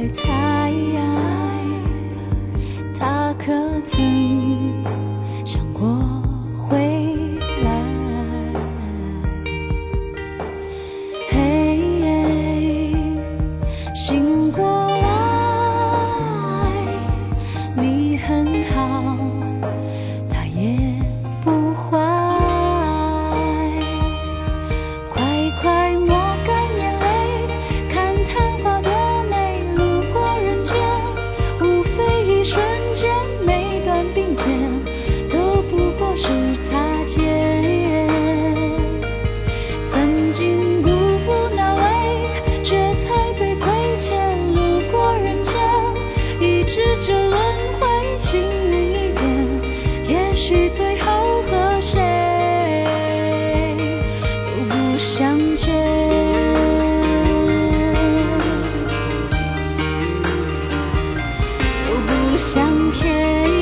猜，他可曾想过回来？嘿，醒过来，你很好，他也不坏。快快抹干眼泪，看昙花多美，路过人间，无非一瞬间，每段并肩都不过是擦肩。曾经不负那位，却才被亏欠，路过人间，一直这轮回，幸运一点，也许最后和谁都不相欠，都不相欠。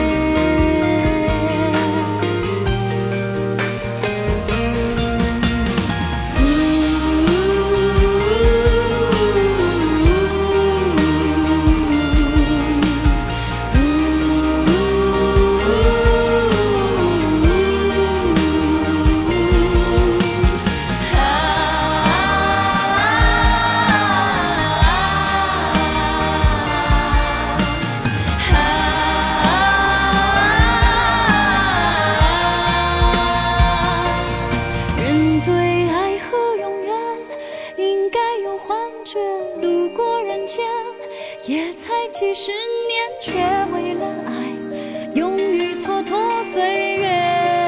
人对爱和永远应该有幻觉，路过人间也才几十年，却为了爱勇于蹉跎岁月。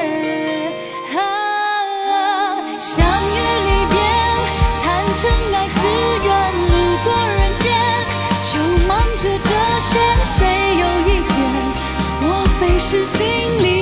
相遇离别，谈真爱只愿路过人间，就忙着这些，谁有意见？莫非是心里